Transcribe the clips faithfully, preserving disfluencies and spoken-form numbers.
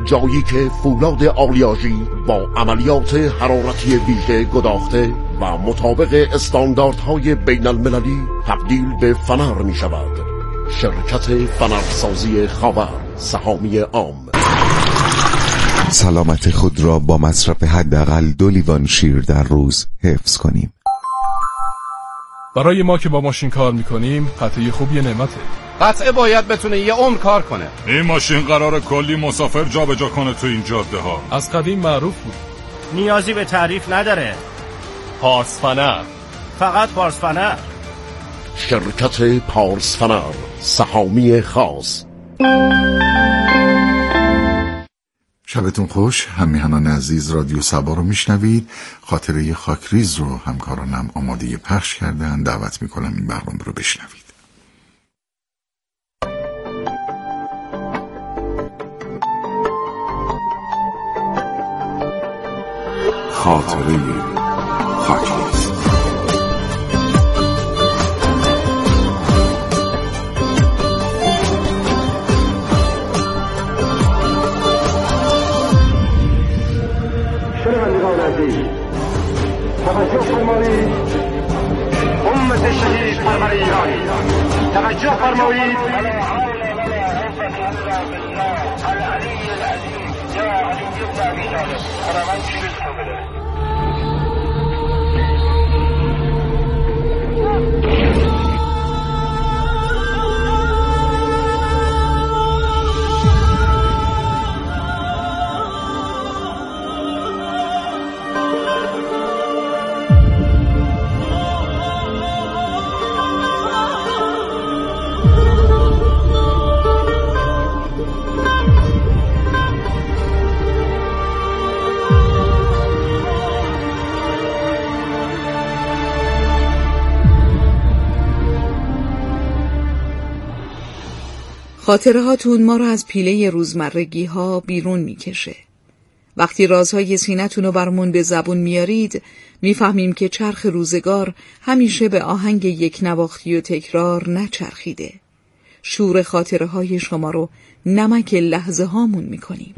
جایی که فولاد آلیاژی با عملیات حرارتی ویژه گداخته و مطابق استانداردهای بین المللی تبدیل به فنر می شود. شرکت فنرسازی خاور سهامی عام. سلامت خود را با مصرف حداقل دو لیوان شیر در روز حفظ کنیم. برای ما که با ماشین کار میکنیم قطعه خوب یه نعمته. قطعه باید بتونه یه عمر کار کنه. این ماشین قراره کلی مسافر جا به جا کنه تو این جاده ها. از قدیم معروف بود. نیازی به تعریف نداره. پارس فنر، فقط پارس فنر. شرکت پارس فنر سهامی خاص. شبتون خوش. هم میهنان عزیز رادیو سبا رو میشنوید. خاطره خاکریز رو همکارانم آماده پخش کردن. دعوت میکنم این برنامه رو بشنوید. خاطره خاکریز. شنوندگان عزیز، توجه فرمایید. امت شهید پرور ایرانی، توجه فرمایید. خاطره هاتون ما رو از پیله روزمرگی ها بیرون میکشه. وقتی رازهای سینتون رو برمون به زبون میارید میفهمیم که چرخ روزگار همیشه به آهنگ یک نواختی و تکرار نچرخیده. شور خاطره های شما رو نمک لحظه هامون میکنیم.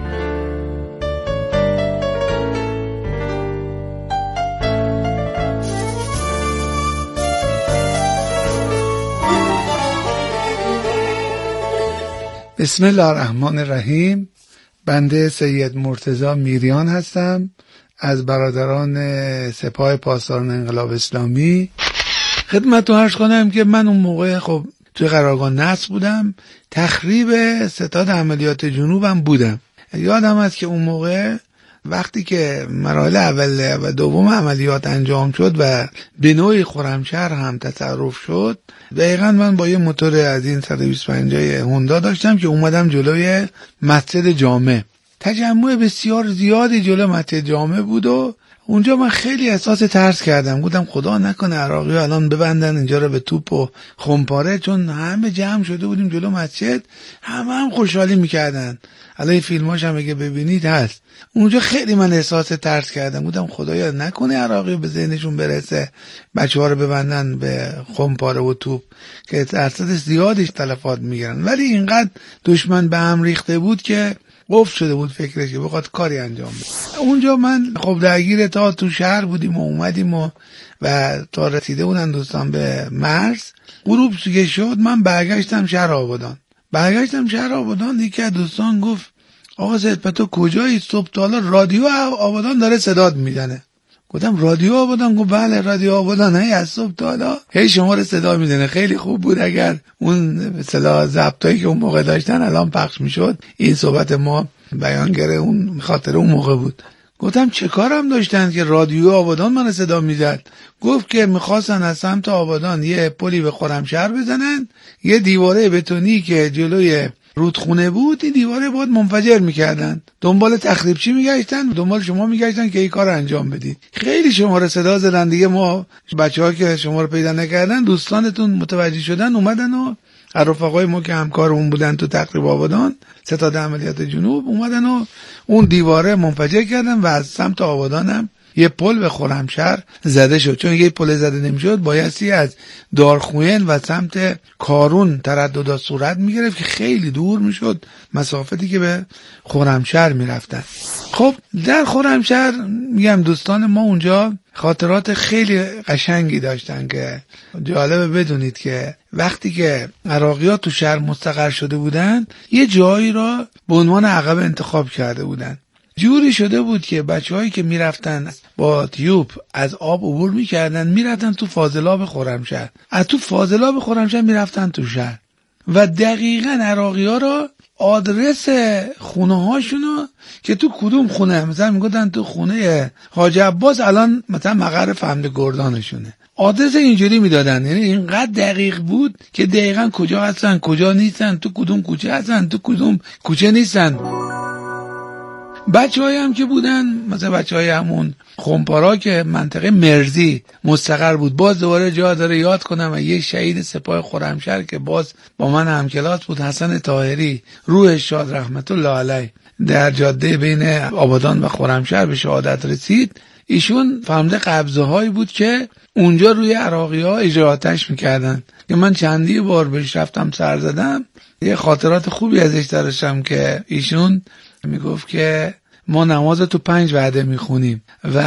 بسم الله الرحمن الرحیم. بنده سید مرتضی میریان هستم از برادران سپاه پاسداران انقلاب اسلامی. خدمتتون عرض کنم که من اون موقع خب توی قرارگاه نصر بودم، تخریب ستاد عملیات جنوبم بودم. یادم هست که اون موقع وقتی که مراحل اول و دوم عملیات انجام شد و به نوعی خرمشهر هم تصرف شد، دقیقا من با یه موتور از این صد و بیست و پنج هوندا داشتم که اومدم جلوی مسجد جامع. تجمع بسیار زیادی جلوی مسجد جامع بود و اونجا من خیلی احساس ترس کردم. گفتم خدا نکنه عراقی ها الان ببندن اینجا رو به توپ و خمپاره، چون همه جمع شده بودیم جلو مسجد، همه هم خوشحالی میکردن. الان فیلماش هم اگه ببینید هست. اونجا خیلی من احساس ترس کردم. بودم خدایا نکنه عراقی به ذهنشون برسه بچه ها رو ببندن به خمپاره و توپ که درصد زیادش تلفات میگیرن. ولی اینقدر دشمن به هم ریخته بود که قفل شده بود فکرش که بخواد کاری انجام بده. اونجا من خب درگیر تا تو شهر بودیم و اومدیم و, و تا رسیده بودن دوستان به مرز. غروب که شد من برگشتم شهر آبادان. برگشتم شهر آبادان یکی از دوستان گفت آقا سید تو کجایی؟ صبح تا حالا رادیو آبادان داره صدات میزنه. گفتم رادیو آبادان؟ گفت بله رادیو آبادان هی از صبح تا حالا هی شما رو صدا میزنه. خیلی خوب بود اگر اون صدا ضبطایی که اون موقع داشتن الان پخش میشد. این صحبت ما بیانگر اون خاطر اون موقع بود. گفتم چه کارم داشتن که رادیو آبادان من صدا میزد؟ گفت که میخواستن از سمت آبادان یه پلی به خرمشهر بزنن، یه دیواره بتونی که جلوی رودخونه بود این دیواره باید منفجر میکردن. دنبال تخریبچی میگشتن، دنبال شما میگشتن که این کار انجام بدید. خیلی شما رو صدا زدن دیگه. ما بچه‌ها که شما رو پیدا نکردن دوستانتون متوجه شدن اومدن و رفقای ما که همکارمون بودن تو تخریب آبادان ستاد عملیات جنوب اومدن و اون دیواره منفجر کردن و از سمت آبادان هم یه پل به خرمشهر زده شد. چون یه پل زده نمیشد بایستی از دارخوین و سمت کارون ترددات صورت میگرفت که خیلی دور میشد مسافتی که به خرمشهر میرفتن. خب در خرمشهر میگم دوستان ما اونجا خاطرات خیلی قشنگی داشتن که جالبه بدونید که وقتی که عراقی‌ها تو شهر مستقر شده بودن یه جایی را به عنوان عقب انتخاب کرده بودن. جوری شده بود که بچه‌هایی که میرفتن با تیوب از آب عبور میکردن میرفتن تو فاضلاب خرمشهر، از تو فاضلاب خرمشهر میرفتن تو شهر و دقیقاً عراقی‌ها را آدرس خونه هاشونو که تو کدوم خونه، مثلا میگفتن تو خونه حاج عباس الان مثلا مقر فهمد گردانشونه، آدرس اینجوری میدادن. یعنی اینقدر دقیق بود که دقیقاً کجا هستن کجا نیستن، تو کدوم کوچه هستن تو کدوم کوچه نیستن. بچه های هم که بودن مثلا بچه های همون خمپارا که منطقه مرزی مستقر بود، باز دوباره جا داره یاد کنم و یه شهید سپاه خرمشهر که باز با من همکلاس بود، حسن طاهری روحش شاد رحمت الله علیه، در جاده بین آبادان و خرمشهر به شهادت رسید. ایشون فهمده قبضه هایی بود که اونجا روی عراقی ها اجراتش میکردن که من چندی بار بهش رفتم سر زدم. یه خاطرات خوبی ازش داشتم که ایشون میگفت که ما نماز تو پنج وعده میخونیم و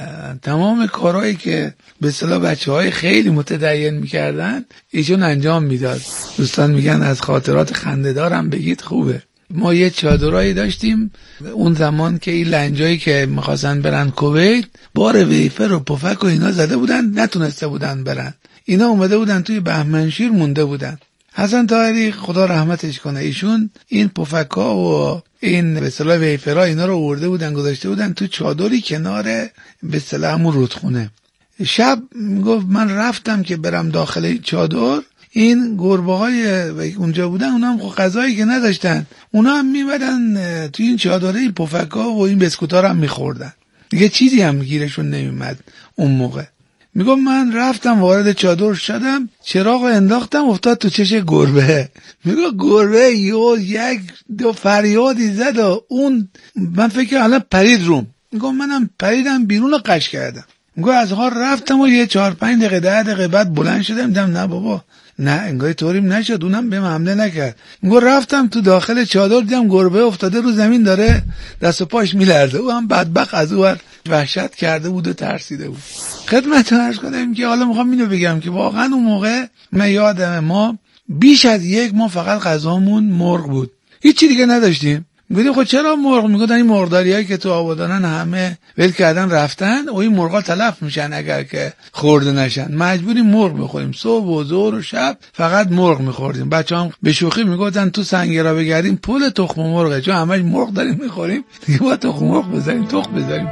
تمام کارهایی که به اصطلاح بچه‌های خیلی متدین میکردن ایشون انجام میداد. دوستان میگن از خاطرات خنده‌دارم بگید خوبه. ما یه چادرایی داشتیم اون زمان که این لنجایی که میخواستن برن کویت بار ویفر و پفک و اینا زده بودن نتونسته بودن برن، اینا اومده بودن توی بهمنشیر مونده بودن. حسن طاهری خدا رحمتش کنه ایشون این پفکا و این به اصطلاح ویفرا اینا رو آورده بودن گذاشته بودن تو چادری کنار به اصطلاح همون رودخونه. شب میگفت من رفتم که برم داخل این چادر، این گربه های اونجا بودن اونا هم غذایی که نداشتن اونا هم میمدن تو این چادره این پفکا و این بسکوتا رو هم میخوردن، دیگه چیزی هم گیرشون نمیمد اون موقع. میگم من رفتم وارد چادر شدم چراغ انداختم افتاد تو چش گربه. میگم گربه یو یک دو فریادی زد و اون من فکر الان پرید روم. میگم منم پریدم بیرون و قش کردم. میگم از ها رفتم و یه چهار پنج دقیقه ده دقیقه بعد بلند شدم دیدم نه بابا نه انگار طوریم نشد، اونم بهم حمله نکرد. میگم رفتم تو داخل چادر دیدم گربه افتاده رو زمین داره دست و پاش میلرزه، او هم بدبخت از اون وحشت کرده بود و ترسیده بود. خدمتتون عرض کنم که حالا میخوام اینو بگم که واقعا اون موقع من یادم ما بیش از یک ما فقط غذامون مرغ بود، هیچی دیگه نداشتیم. میگفتیم خب چرا مرغ؟ میگفتن این مرغداریایی که تو آبادانن همه ول کردن رفتن و این مرغا تلف میشن اگر که خورده نشن، مجبوریم مرغ بخوریم. صبح و ظهر و شب فقط مرغ میخوردیم. بچه‌ها به شوخی میگفتن تو سنگرا بگردیم پول تخم مرغه، چون همش مرغ داریم میخوریم دیگه با تخم مرغ بزنیم تخم بزنیم.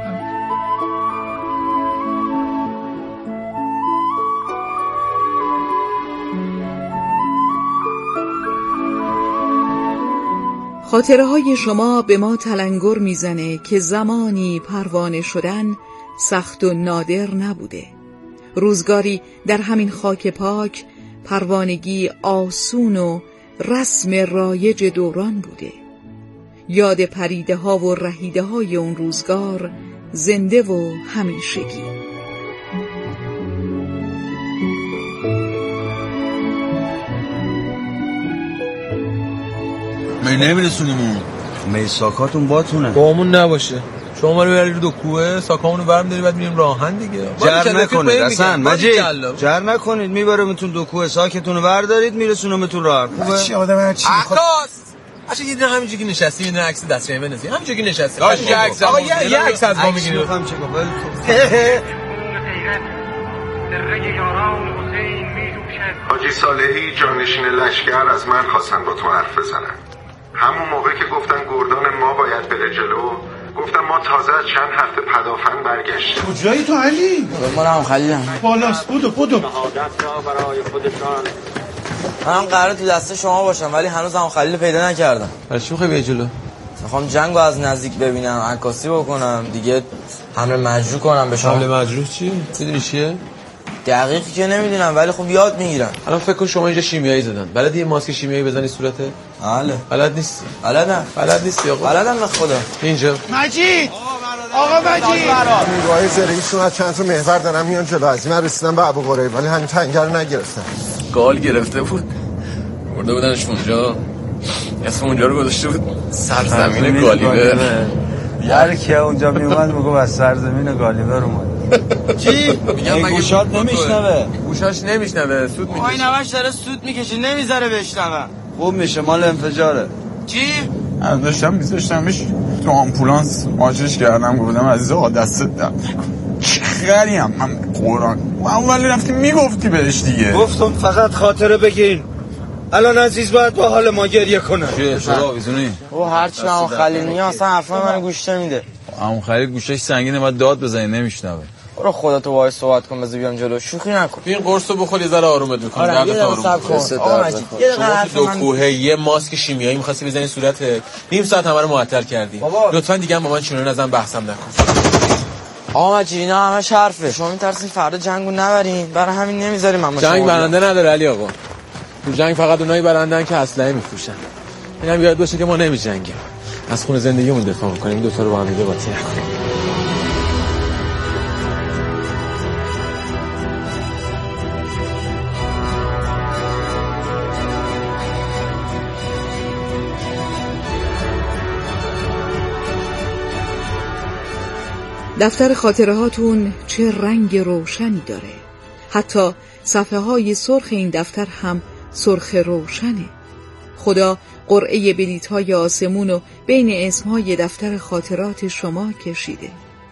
خاطره های شما به ما تلنگر میزنه که زمانی پروانه شدن سخت و نادر نبوده. روزگاری در همین خاک پاک پروانگی آسون و رسم رایج دوران بوده. یاد پریده ها و رهیده های اون روزگار زنده و همیشگی. من نمیرسونیمون می ساکاتون باتونه بامون نباشه. شما ما رو بری دو کوه ساکامونو برم داری بعد میریم راهن دیگه. جر نکنید اصلا مجید جر نکنید میبرمتون دو کوه ساکتونو بردارید میرسونمتون راه. خوبه چی آدم هر چی میخواد اصلا یه دونه همینجوری که نشستی یه دونه عکس دستشویی بنویسی همینجوری که نشستی باشه یه عکس آقا یه عکس از ما میگیری میخوام چه کنم حاجی صالحی جانشین لشکر از من خواستن با تو حرف بزنن. همون موقع که گفتن گردان ما باید بره جلو گفتم ما تازه از چند هفته پدافند برگشتیم. کجایی تو علی؟ ما هم خلیلم بالاست بودو بودو من هم قراره تو دسته شما باشم ولی هنوز هم خلیل پیدا نکردم. برای چی میخوای بیای جلو؟ میخوام جنگو از نزدیک ببینم، عکاسی بکنم دیگه، حمله مجروح کنم به شما. حمله مجروح چی؟ میدونی چیه؟ دقیقی که نمیدونم ولی خب یاد میگیرم. الان فکر کن شما اینجا شیمیایی زدن، بلدی یه ماسک شیمیایی بزنی صورته؟ بله. بلد نیستی؟ بلدم. بلد نیستی آقا؟ بلدم به خدا. اینجا مجید آقا مجید نیروهای زرهیشون از چند تا محور دارن میان جلو. از این من رسیدم به ابو قریب ولی همین تنگر رو نگرفتن. گال گرفته بود برده بودنش اونجا، اسم اونجا رو گذاشته بود سرزمین گالیبر. هر کی اونجا میومد میگه از سرزمین گالیبر اومد. چی؟ میگم گوشات نمیشنوه. گوشاش نمیشنوه، سود میکشه. آی نوش داره سود میکشه نمیذاره بشنوه. خوب میشه مال انفجاره. چی؟ من داشتم میذاشتمش تو آمبولانس ماچش کردم گفتم عزیز آقا دستت درد نکنه. خریم من قرآن اولی رفتی میگفتی بهش دیگه. گفتم فقط خاطره بگین. الان عزیز باید با حال ما گریه کنه. چیه شده آویزونی؟ او هرچی همون خلیل میگه اصلا حرفای من گوش نمیده. همون خلیل گوشش سنگینه باید داد بزنی نمیشنوه. برو خودتو وای صحبت کن بذار بیام جلو. شوخی نکن. این قرصو بخور یه ذره آرومت میکنه. آره یه دقیقه صبر کن. آقا مجید یه دقیقه حرف من. دو کوهه یه ماسک شیمیایی می‌خواستی بزنی صورتت. نیم ساعت همه رو معطل کردی. لطفاً دیگه با من چنون ازم بحثم نکن. آقا مجید اینا همش حرفه. شما می‌ترسین فردا جنگو نبرین. برای همین نمیذاریم ما. جنگ برنده نداره علی آقا. تو جنگ فقط اونایی برندن که اسلحه می‌فروشن. اینم یاد باشه که ما نمی‌جنگیم. از خون زندگیمون دفاع می‌کنیم. دو تا رو با هم دیگه قاطی نکنیم. دفتر خاطره هاتون چه رنگ روشنی داره. حتی صفحه های سرخ این دفتر هم سرخ روشنه. خدا قرعه بلیط های آسمون و بین اسم های دفتر خاطرات شما کشیده.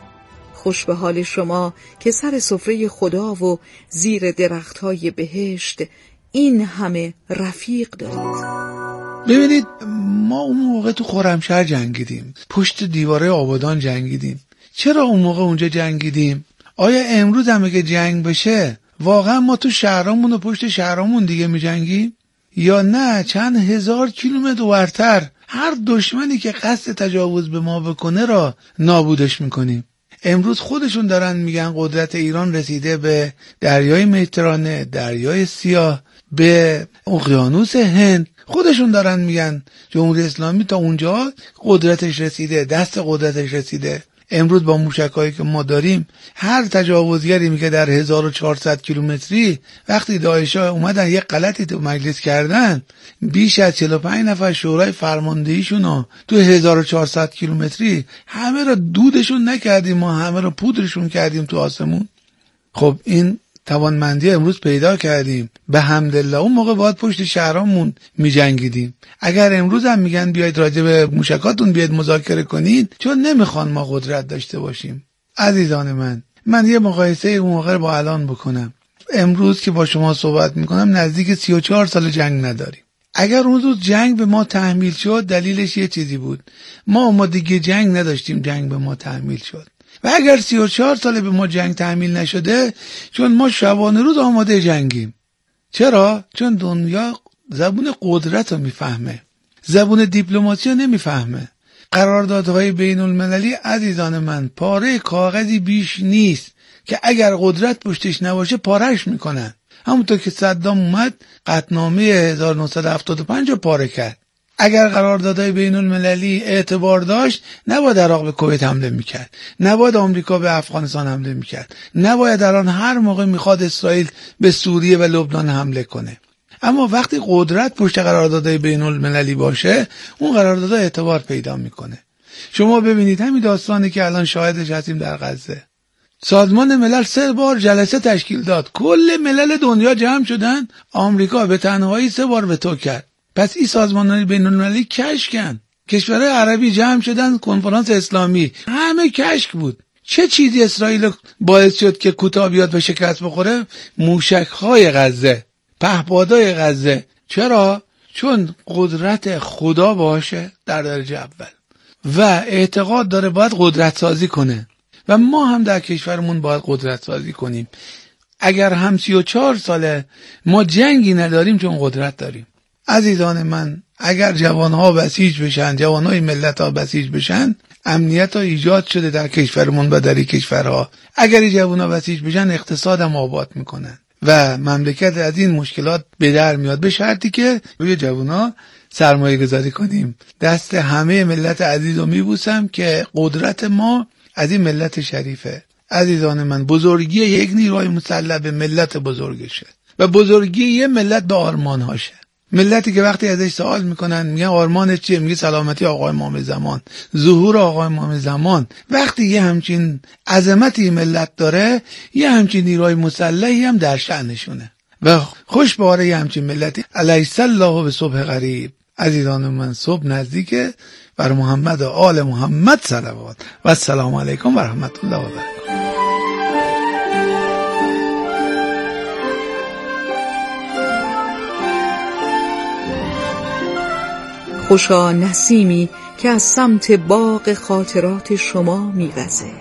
خوش به حال شما که سر سفره خدا و زیر درخت های بهشت این همه رفیق دارید. ببینید ما اون موقع تو خرمشهر جنگیدیم، پشت دیواره آبادان جنگیدیم. چرا اون موقع اونجا جنگیدیم؟ آیا امروز هم اگه جنگ بشه واقعا ما تو شهرامون و پشت شهرامون دیگه می جنگیم؟ یا نه چند هزار کیلومتر ورتر هر دشمنی که قصد تجاوز به ما بکنه را نابودش میکنیم؟ امروز خودشون دارن میگن قدرت ایران رسیده به دریای مدیترانه، دریای سیاه، به اقیانوس هند. خودشون دارن میگن جمهوری اسلامی تا اونجا قدرتش رسیده، دست قدرتش رسیده. امروز با موشکایی که ما داریم هر تجاوزگری میگه در هزار و چهارصد کیلومتری وقتی داعشا اومدن یک غلطی تو مجلس کردن بیش از چهل و پنج نفر شورای فرماندهیشون تو هزار و چهارصد کیلومتری همه رو دودشون نکردیم، ما همه رو پودرشون کردیم تو آسمون. خب این توانمندی امروز پیدا کردیم به حمدالله. اون موقع باید پشت شهرامون می جنگیدیم. اگر امروز هم میگن بیاید راجع به موشکاتون بیاید مذاکره کنید چون نمیخوان ما قدرت داشته باشیم. عزیزان من من یه مقایسه اون موقع با الان بکنم. امروز که با شما صحبت میکنم نزدیک سی و چهار سال جنگ نداریم. اگر اون روز جنگ به ما تحمیل شد دلیلش یه چیزی بود. ما آمادگی جنگ نداشتیم، جنگ به ما تحمیل شد. و اگر سی و چهار ساله به ما جنگ تحمیل نشده چون ما شبانه روز آماده جنگیم. چرا؟ چون دنیا زبون قدرت رو میفهمه، زبون دیپلماسی رو نمیفهمه. قراردادهای بین المللی عزیزان من پاره کاغذی بیش نیست که اگر قدرت پشتش نباشه پارهش میکنن. همونطور که صدام اومد قطعنامه هزار و نهصد و هفتاد و پنج رو پاره کرد. اگر قراردادهای بین المللی اعتبار داشت نباید عراق به کویت حمله میکرد، نباید آمریکا به افغانستان حمله میکرد، نباید الان هر موقع میخواد اسرائیل به سوریه و لبنان حمله کنه. اما وقتی قدرت پشت قراردادهای بین المللی باشه اون قراردادها اعتبار پیدا میکنه. شما ببینید همین داستانی که الان شاهدش هستیم در غزه. سازمان ملل سه بار جلسه تشکیل داد، کل ملل دنیا جمع شدن، آمریکا به تنهایی سه بار وتو کرد. پس این سازمان‌های بین‌المللی کشکن. کشورهای عربی جمع شدن کنفرانس اسلامی، همه کشک بود. چه چیزی اسرائیل باعث شد که کوتاه بیاد و شکست بخوره؟ موشک‌های غزه، پهپادهای غزه. چرا؟ چون قدرت خدا باشه در درجه اول و اعتقاد داره باید قدرت سازی کنه و ما هم در کشورمون باید قدرت سازی کنیم. اگر هم سی و چهار ساله ما جنگی نداریم چون قدرت داریم. عزیزان من اگر جوانها بسیج بشن، جوانهای ملت‌ها بسیج بشن، امنیت ها ایجاد شده در کشورمون و در کشورها. اگر این جوانها بسیج بشن اقتصادم آباد میکنن و مملکت از این مشکلات به در میاد، به شرطی که روی جوانها سرمایه گذاری کنیم. دست همه ملت عزیز رو میبوسم که قدرت ما از این ملت شریفه. عزیزان من، بزرگی یک نیروی مسلح به ملت بزرگشه و بزرگی یه ملت به آرمانهاشه. ملتی که وقتی ازش سوال میکنن میگن آرمانش چیه، میگه سلامتی آقای امام زمان، ظهور آقای امام زمان. وقتی یه همچین عظمتی ملت داره، یه همچین نیروی مسلحی هم در شأنشونه و خوش به حال یه همچین ملتی. الیس الله به صبح قریب. عزیزان من، صبح نزدیکه. بر محمد و آل محمد صلوات و السلام علیکم و رحمت الله و برکاته. خوشا نسیمی که از سمت باغ خاطرات شما میوزه.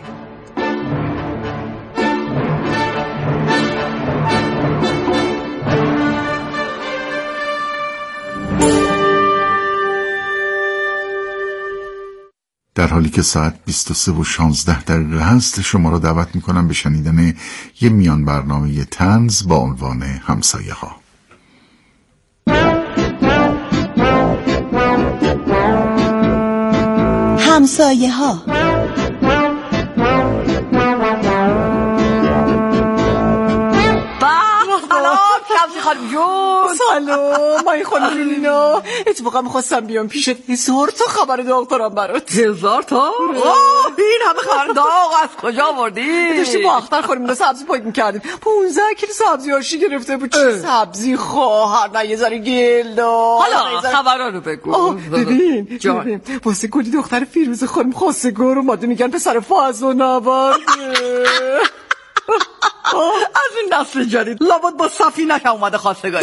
در حالی که ساعت بیست و سه و شانزده دقیقه هست، شما را دعوت میکنم به شنیدن یه میان برنامه طنز با عنوان همسایه ها. همسایه ها. شمسی خانم جون. سلام مایی خانم جونینا. اتفاقا میخواستم بیام پیشت، هزار تا خبر داغ دارم برات. هزار تا؟ اوه این همه خبر داغ از کجا آوردی؟ داشتی با اختر خانم اینا سبزی پاک میکردیم، پونزده کیلو سبزی آشی گرفته بود. چه سبزی خواهر، نه یه ذره گل دار. حالا خبرا رو بگو. ببین جان، واسه گلی دختر فیروز خانم خواستگار اومده، میگن پسر فازو نبرده. از این نسل جدید لابد با سفینه که اومده خواستگاری.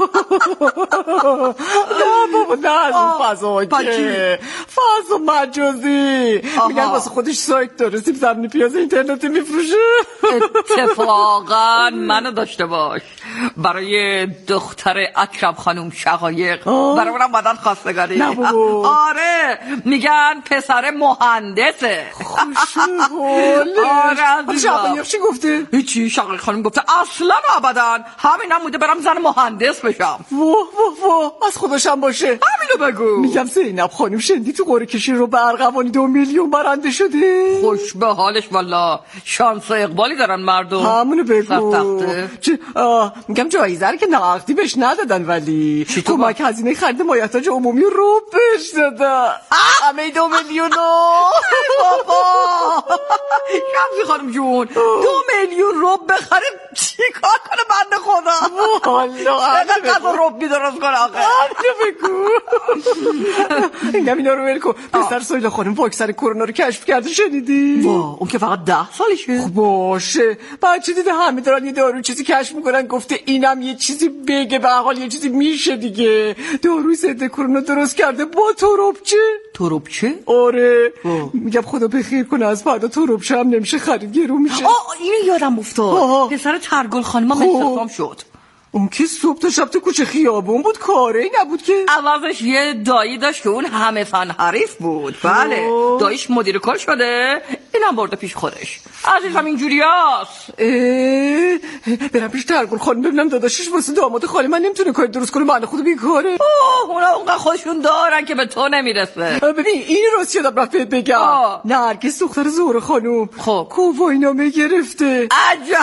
نه بابا، نه از اون فضا که فضا مجازی. میگن واسه خودش سایت داره، سیب زمینی پیاز اینترنتی میفروشه. اتفاقا منو داشته باش، برای دختر اکرم خانم شقایق برای اونم بدن خواستگاری. نه بابا. آره میگن پسر مهندسه. خوشحاله. آره عزیزم. شقایق چی گفته؟ هیچی، شقایق خانم گفته اصلا ابدا، همینم بوده برم زن مهندس بشم. واه واه واه، از خودشم باشه. همینو بگو. میگم زینب خانم شندی تو قرعه کشی رو به ارغوانی دو میلیون برنده شده. خوش به حالش والا، شانس و اقبالی دارن مردم. همونو بگو. چه میگم جایزه رو که نقدی بهش ندادن، ولی کمک هزینه خرید مایحتاج عمومی رو بهش دادن. همه دو میلیونو. بابا شمسی خانم جون، دو میلیون رو بخریم چیکار کنه بنده خدا؟ والا اینقدر رب درست کنه آقا. بگو. اینگم اینا رو ول کن. پسر سویل خانم واکسن کرونا رو کشف کرده، شنیدی؟ وا اون که فقط ده سالشه. خب باشه، بچه دیده همه دارن یه دارو چیزی کشف میکنن، گفته اینم یه چیزی بگه، به حال یه چیزی میشه دیگه. داروی ضد کرونا درست کرده با تروبچه. تروبچه؟ آره. میگم خدا بخیر کنه، از فردا تروبچه هم نمیشه خرید، گرو میشه. آه اینو یادم افتاد، پسر ترگل خانم هم استخدام شد. اون که صبح تا شب تو کوچه خیابون بود، کاری نبود که. عوضش یه دایی داشت که اون همه فن حریف بود. بله داییش مدیر کار شده، اینم برده پیش خودش. عزیزم اینجوری هست. برم پیش ترگل خانم ببینم داداشش واسه داماد خاله من نمیتونه کاری درست کنه، من خود بیکاره. اوه اونا اونقدر خودشون دارن که به تو نمیرسه. ببین این راست یادم رفت بگم، نرگس دختر زهره خانم خب کوواینامه گرفته. عجب.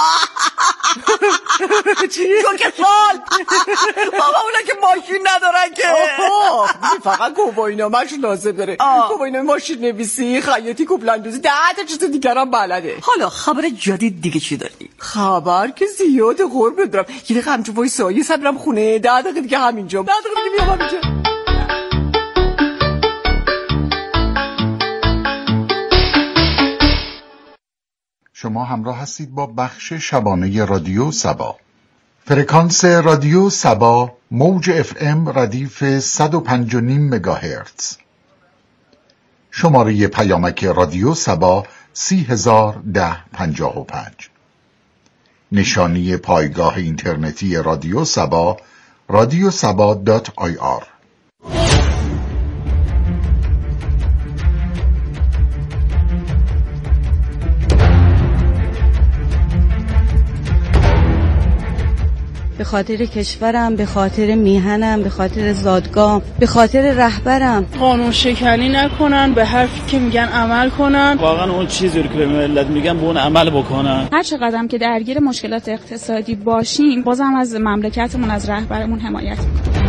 چی؟ تو که سال بابا اونا که ماشین ندارن که. فقط گواهینامه‌اش لازم داره. گواهینامه ماشین نویسی، خیاطی، کوپلاندوزی، ده تا چیز دیگه هم بلده. حالا خبر جدید دیگه چی داری؟ خبر که زیاده قربت برم. یه دقیقه همچون وایسا، یه سر برم خونه، ده دقیقه دیگه همینجا. ده دقیقه دیگه میام همینجا. شما همراه هستید با بخش شبانه رادیو سبا. فرکانس رادیو سبا موج اف ام ردیف صد و پنج و نیم مگاهرتز. شماره پیامک رادیو سبا سی هزار ده پنجاه و پنج. نشانی پایگاه اینترنتی رادیو سبا رادیو سبا دات آی آر. به خاطر کشورم، به خاطر میهنم، به خاطر زادگام، به خاطر رهبرم. قانون شکنی نکنن، به حرفی که میگن عمل کنن. واقعا اون چیزی رو که به ملت میگن به اون عمل بکنن. هر چقدرم که درگیر مشکلات اقتصادی باشیم، بازم از مملکتمون، از رهبرمون حمایت میکنیم.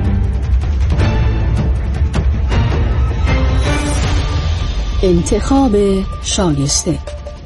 انتخاب شایسته.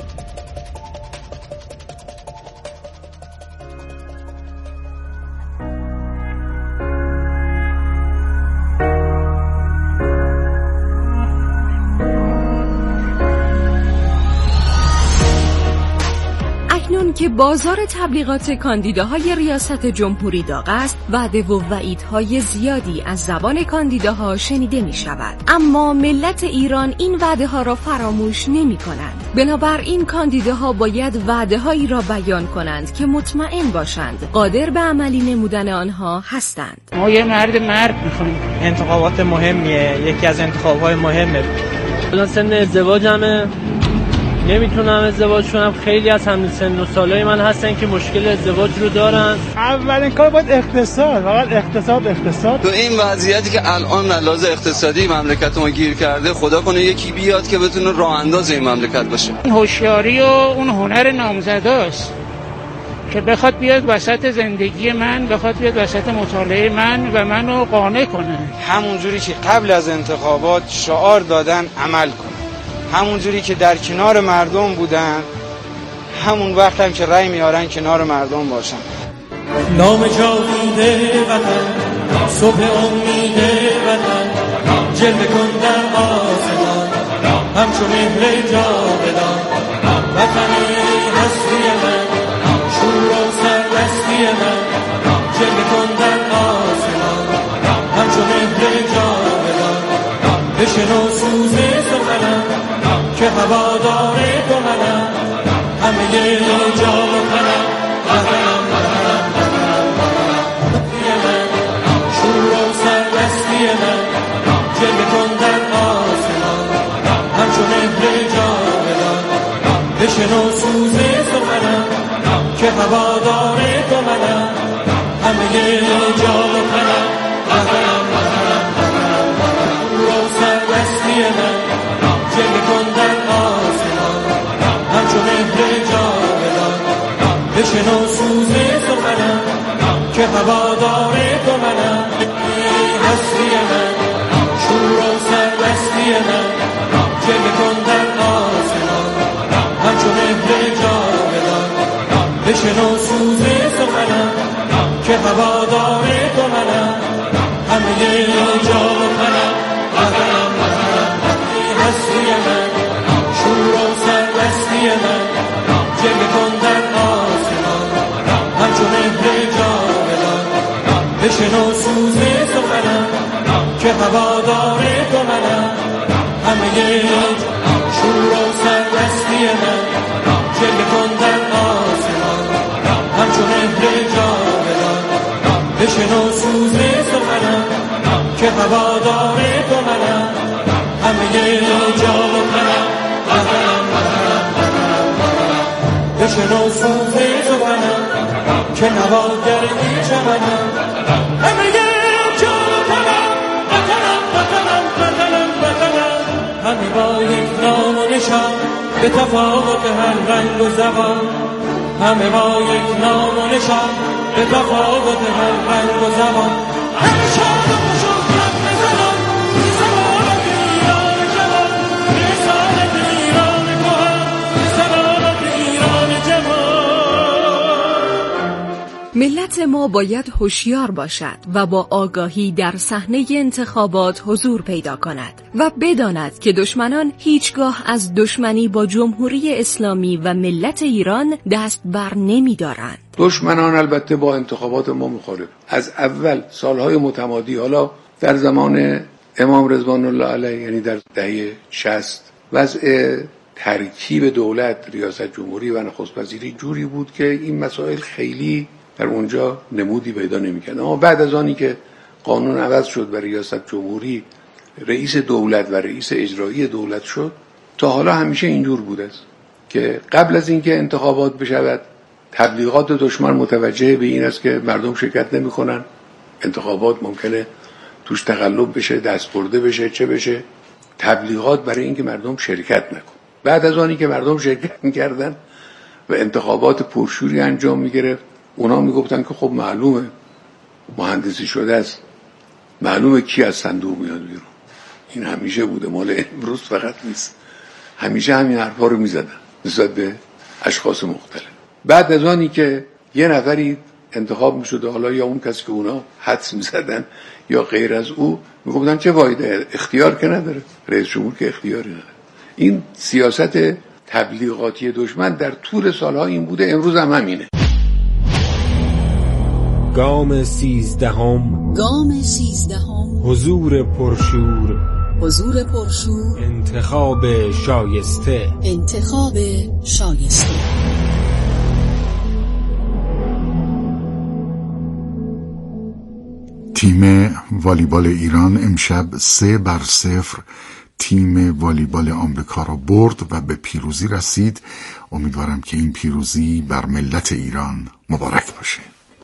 که بازار تبلیغات کاندیداهای ریاست جمهوری داغ است، وعده و وعیدهای زیادی از زبان کاندیداها شنیده می شود. اما ملت ایران این وعده ها را فراموش نمی کنند. بنابراین کاندیداها باید وعده هایی را بیان کنند که مطمئن باشند قادر به عملی نمودن آنها هستند. ما یه مرد مرد میخوایم. انتخابات مهمیه، یکی از انتخابات مهمه. الان سن ازدواجمه، نمیتونم ازدواج کنم. خیلی از هم سن و سالای من هستن که مشکل ازدواج رو دارن. اولین کار باید اقتصاد، فقط اقتصاد اقتصاد. تو این وضعیتی که الان لحاظ اقتصادی مملکت ما گیر کرده، خدا کنه یکی بیاد که بتونه راه انداز این مملکت باشه. هوشیاری و اون هنر نامزداست که بخواد بیاد وسط زندگی من، بخواد بیاد وسط مطالعه من و منو قانع کنه. همونجوری که قبل از انتخابات شعار دادن عمل کنه، همونجوری که در کنار مردم بودن، همون وقت هم که رأی میارن کنار مردم باشن. نام جاوید وطن، صبح امید وطن، جلوه کن در آسمان، همچو مهر جاودان. وطن هستی من، شور و سربستی من، جلوه کن در آسمان، همچو مهر جاودان. بشنو سوز سخنم که هوادار تو منم، همه جا و تنم، وطنم وطنم وطنم وطنم. شور و سربستی من، جلوه کن در آسمان، همچو مهر جاودان. بشنو سوز سخنم که هوادار تو منم، همه جا و تنم، وطنم وطنم وطنم وطنم. شور و سربستی من، جلوه کن در آسمان، همچو مهر جاودان. بشنو سوز سخنم که هوادار تو منم، هستی من، شور و سربستی من، جلوه کن در آسمان، همچو مهر جاودان. بشنو سوز سخنم که هوادار تو منم، همه جا و تنم، وطنم وطنم. هستی من، شور و سربستی من، جلوه کن در آسمان، همچو مهر جاودان. بشنو سوز سخنم که هوادار تو منم، همه شور و سربستی من، جلوه کن در آسمان، همچو مهر جاودان. بشنو سوز سخنم که هوادار تو منم، همه جا و تنم، وطنم وطنم وطنم وطنم. بشنو سوز سخنم که نواگر این چمنم، همه جا و تنم، وطنم وطنم وطنم وطنم. همه با یک نام و نشان، به تفاوت هر رنگ و زبان. همه با یک نام و نشان، به تفاوت هر رنگ و زبان. همه شاد و شکرت بزنان، بی سلامت ایران جوان، بی سلامت ایران کهن، بی سلامت ایران جوان. ملت ما باید هوشیار باشد و با آگاهی در صحنه انتخابات حضور پیدا کند و بداند که دشمنان هیچگاه از دشمنی با جمهوری اسلامی و ملت ایران دست بر نمی دارند. دشمنان البته با انتخابات ما مخالف. از اول سالهای متمادی، حالا در زمان امام رضوان الله علیه، یعنی در دهه شصت، وضع ترکیب دولت، ریاست جمهوری و نخست وزیری جوری بود که این مسائل خیلی در اونجا نمودی پیدا نمی‌کرد. اما بعد از آنی که قانون عوض شد و ریاست جمهوری رئیس دولت و رئیس اجرایی دولت شد، تا حالا همیشه اینجور بوده است که قبل از اینکه انتخابات بشود تبلیغات دشمن متوجه به این است که مردم شرکت نمی‌کنن، انتخابات ممکنه توش تقلب بشه، دست برده بشه، چه بشه. تبلیغات برای اینکه مردم شرکت نکن. بعد از آنی که مردم شرکت می‌کردن و انتخابات پرشوری انجام می‌گرفت، اونا میگفتن که خب معلومه مهندسی شده است، معلومه کی از صندوق میاد بیرون. این همیشه بوده، مال امروز فقط نیست. همیشه همین حرفا رو میزدن نسبت به اشخاص مختلف. بعد از آنی که یه نفری انتخاب میشد، حالا یا اون کسی که اونا حدس میزدن یا غیر از او، میگفتن چه فایده، اختیار که نداره، رئیس جمهور که اختیاری نداره. این سیاست تبلیغاتی دشمن در طول سالها این بوده، امروز هم همینه. گام سیزدهم، گام سیزدهم، حضور پرشور، حضور پرشور، انتخاب شایسته، انتخاب شایسته. تیم والیبال ایران امشب سه بر صفر تیم والیبال آمریکا را برد و به پیروزی رسید. امیدوارم که این پیروزی بر ملت ایران مبارک باشه.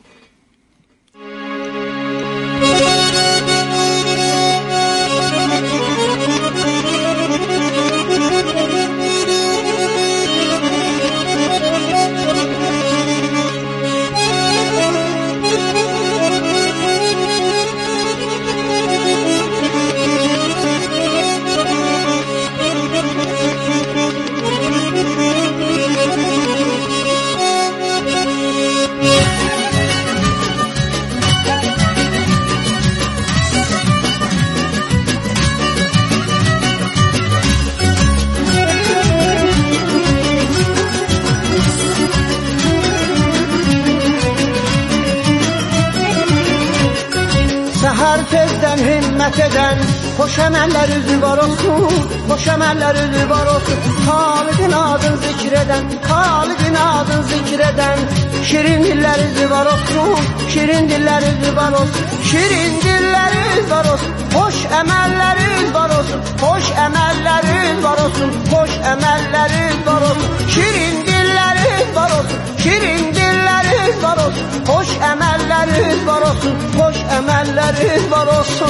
Herkesten himmet eden hoş emelleri zübar olsun, hoş emelleri zübar olsun. Halidin adın zikreden, Halidin adın zikreden, şirin dilleri zübar olsun, şirin dilleri zübar olsun, şirin dilleri zübar olsun. Hoş emelleri zübar olsun, hoş emelleri zübar olsun, hoş emelleri zübar olsun, şirin dilleri zübar olsun, şirin dilleri zübar olsun, hoş emelleri zübar olsun, hoş emelleri zübar olsun.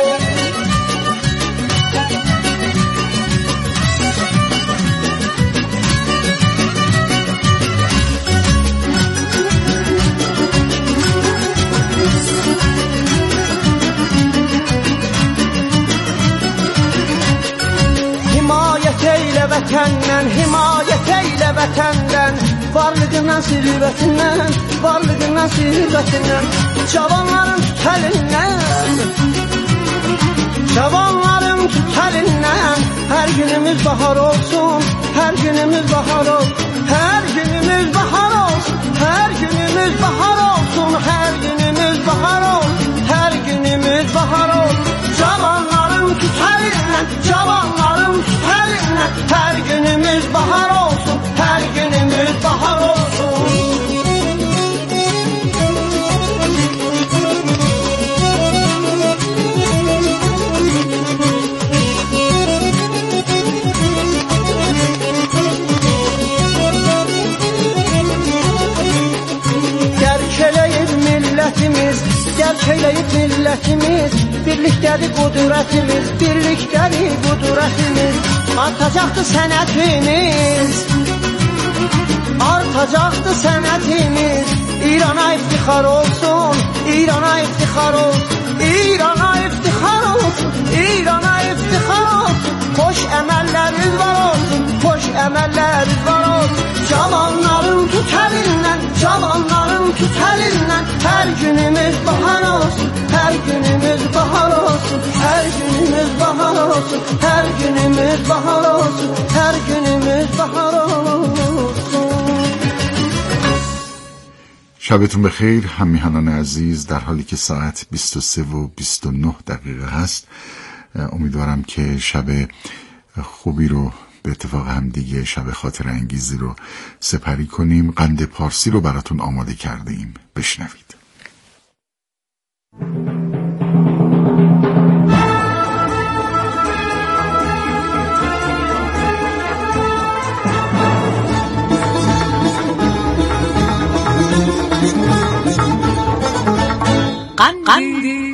Himayet eyle vətəndən, himayet eyle vətəndən, varlığından, sirvətindən, varlığından, sirvətindən, cavanların tut əlindən, cavanların tut əlindən. Hər günümüz bahar olsun, hər günümüz bahar olsun, hər günümüz bahar olsun, hər günümüz bahar olsun, hər günümüz bahar olsun, hər günümüz bahar olsun. Cavanların tut əlindən, cavanların tut əlindən, hər günümüz bahar olsun, hər günümüz bahar olsun. Gerçeleyip milletimiz, gerçeleyip milletimiz, birliktedir kudretimiz, birliktedir kudretimiz. Artacaktı senetimiz, artacaktı senetimiz. İran'a iftihar olsun, İran'a iftihar olsun, İran'a iftihar olsun, İran'a iftihar olsun. Hoş emelleriniz var olsun, hoş emelleriniz var olsun. Cavanların tut elinden, cavanların tut elinden. Her günümüz bahar olsun, her günümüz bahar olsun, her günümüz bahar olsun, her günümüz bahar olsun, her günümüz bahar olsun. شبتون بخیر همیهنان عزیز. در حالی که ساعت بیست و سه و بیست و نه دقیقه هست، امیدوارم که شب خوبی رو به اتفاق هم دیگه، شب خاطر انگیزی رو سپری کنیم. قند پارسی رو براتون آماده کرده ایم، بشنوید.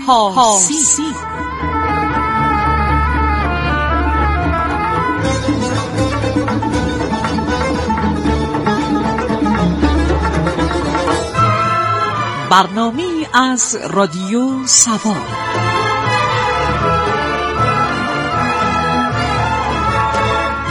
پارسی. برنامه از رادیو سوار.